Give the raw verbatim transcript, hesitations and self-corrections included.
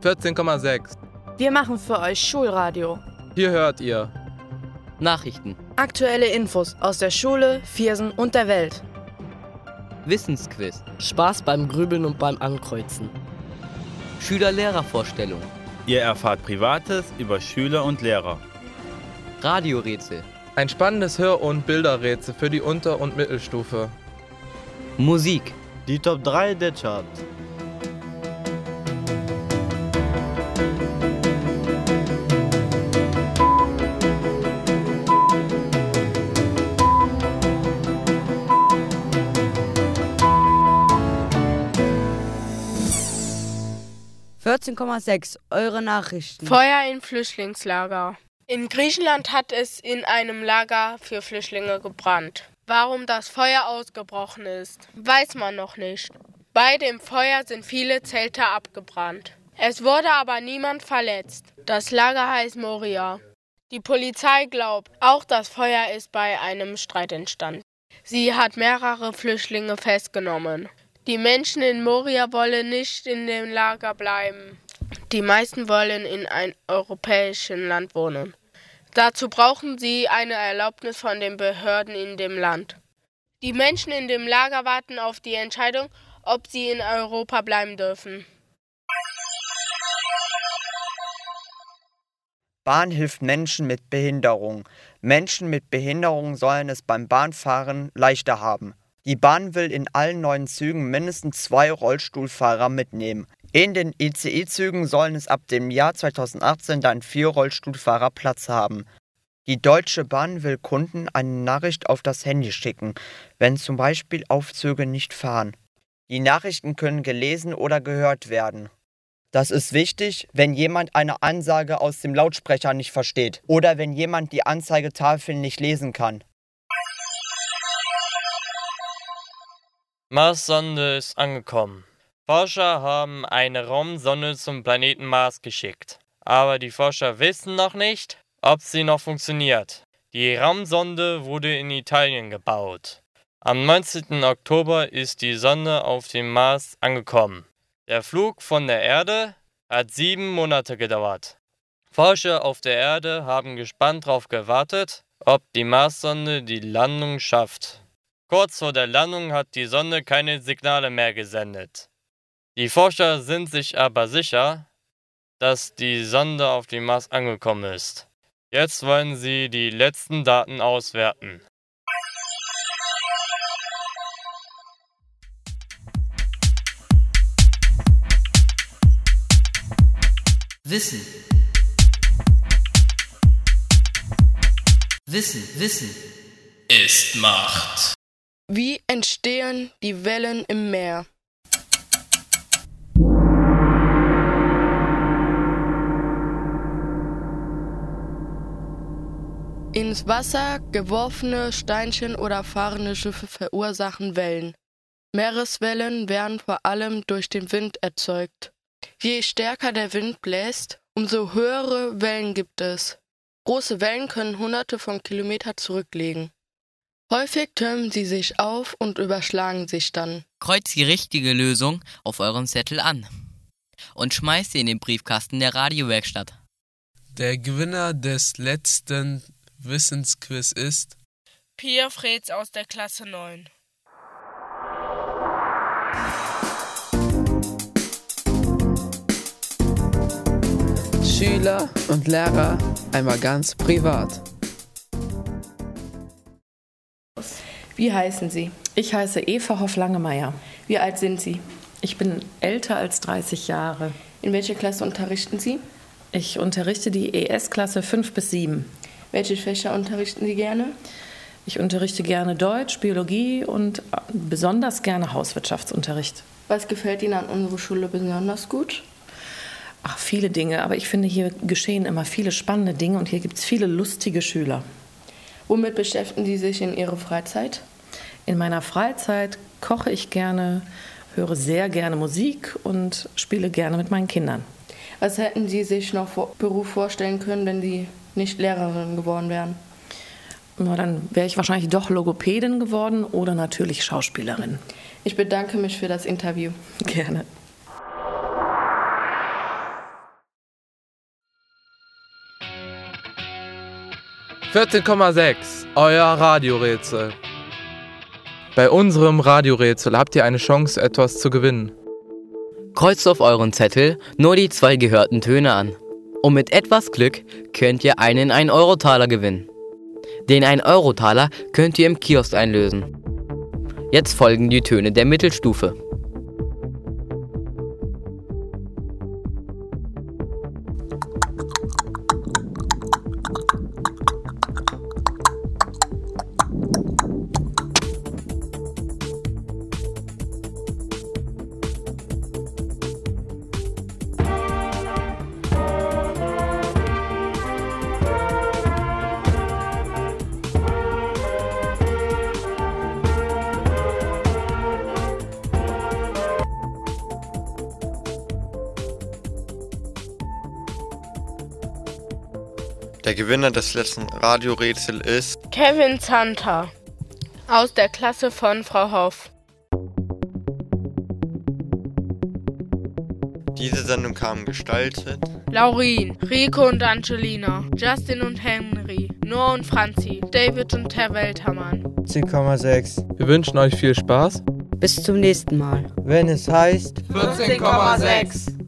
vierzehn Komma sechs. Wir machen für euch Schulradio. Hier hört ihr Nachrichten, Aktuelle Infos aus der Schule, Viersen und der Welt. Wissensquiz, Spaß beim Grübeln und beim Ankreuzen. Schüler-Lehrer-Vorstellung, Ihr erfahrt Privates über Schüler und Lehrer. Radiorätsel, ein spannendes Hör- und Bilderrätsel für die Unter- und Mittelstufe. Musik, Die Top drei der Charts. vierzehn Komma sechs, eure Nachrichten. Feuer in Flüchtlingslager. In Griechenland hat es in einem Lager für Flüchtlinge gebrannt. Warum das Feuer ausgebrochen ist, weiß man noch nicht. Bei dem Feuer sind viele Zelte abgebrannt. Es wurde aber niemand verletzt. Das Lager heißt Moria. Die Polizei glaubt, auch das Feuer ist bei einem Streit entstanden. Sie hat mehrere Flüchtlinge festgenommen. Die Menschen in Moria wollen nicht in dem Lager bleiben. Die meisten wollen in einem europäischen Land wohnen. Dazu brauchen sie eine Erlaubnis von den Behörden in dem Land. Die Menschen in dem Lager warten auf die Entscheidung, ob sie in Europa bleiben dürfen. Bahn hilft Menschen mit Behinderung. Menschen mit Behinderung sollen es beim Bahnfahren leichter haben. Die Bahn will in allen neuen Zügen mindestens zwei Rollstuhlfahrer mitnehmen. In den I C E-Zügen sollen es ab dem Jahr zweitausendachtzehn dann vier Rollstuhlfahrer Platz haben. Die Deutsche Bahn will Kunden eine Nachricht auf das Handy schicken, wenn zum Beispiel Aufzüge nicht fahren. Die Nachrichten können gelesen oder gehört werden. Das ist wichtig, wenn jemand eine Ansage aus dem Lautsprecher nicht versteht oder wenn jemand die Anzeigetafel nicht lesen kann. Marssonde ist angekommen. Forscher haben eine Raumsonde zum Planeten Mars geschickt. Aber die Forscher wissen noch nicht, ob sie noch funktioniert. Die Raumsonde wurde in Italien gebaut. Am neunzehnten Oktober ist die Sonde auf dem Mars angekommen. Der Flug von der Erde hat sieben Monate gedauert. Forscher auf der Erde haben gespannt darauf gewartet, ob die Marssonde die Landung schafft. Kurz vor der Landung hat die Sonde keine Signale mehr gesendet. Die Forscher sind sich aber sicher, dass die Sonde auf dem Mars angekommen ist. Jetzt wollen sie die letzten Daten auswerten. Wissen. Wissen, Wissen ist Macht. Wie entstehen die Wellen im Meer? Ins Wasser geworfene Steinchen oder fahrende Schiffe verursachen Wellen. Meereswellen werden vor allem durch den Wind erzeugt. Je stärker der Wind bläst, umso höhere Wellen gibt es. Große Wellen können hunderte von Kilometern zurücklegen. Häufig türmen sie sich auf und überschlagen sich dann. Kreuzt die richtige Lösung auf euren Zettel an und schmeißt sie in den Briefkasten der Radiowerkstatt. Der Gewinner des letzten Wissensquiz ist Pia Freds aus der Klasse neun. Schüler und Lehrer einmal ganz privat. Wie heißen Sie? Ich heiße Eva Hoff-Langemeier. Wie alt sind Sie? Ich bin älter als dreißig Jahre. In welcher Klasse unterrichten Sie? Ich unterrichte die E S-Klasse fünf bis sieben. Welche Fächer unterrichten Sie gerne? Ich unterrichte gerne Deutsch, Biologie und besonders gerne Hauswirtschaftsunterricht. Was gefällt Ihnen an unserer Schule besonders gut? Ach, viele Dinge, aber ich finde, hier geschehen immer viele spannende Dinge und hier gibt es viele lustige Schüler. Womit beschäftigen Sie sich in Ihrer Freizeit? In meiner Freizeit koche ich gerne, höre sehr gerne Musik und spiele gerne mit meinen Kindern. Was hätten Sie sich noch vor Beruf vorstellen können, wenn Sie nicht Lehrerin geworden wären? Na, dann wäre ich wahrscheinlich doch Logopädin geworden oder natürlich Schauspielerin. Ich bedanke mich für das Interview. Gerne. vierzehn Komma sechs, euer Radiorätsel. Bei unserem Radiorätsel habt ihr eine Chance, etwas zu gewinnen. Kreuzt auf euren Zettel nur die zwei gehörten Töne an. Und mit etwas Glück könnt ihr einen ein Euro Taler gewinnen. Den ein Euro Taler könnt ihr im Kiosk einlösen. Jetzt folgen die Töne der Mittelstufe. Der Gewinner des letzten Radiorätsels ist Kevin Zanter aus der Klasse von Frau Hoff. Diese Sendung kam gestaltet Laurin, Rico und Angelina, Justin und Henry, Noah und Franzi, David und Herr Weltermann. zehn Komma sechs. Wir wünschen euch viel Spaß. Bis zum nächsten Mal. Wenn es heißt vierzehn Komma sechs.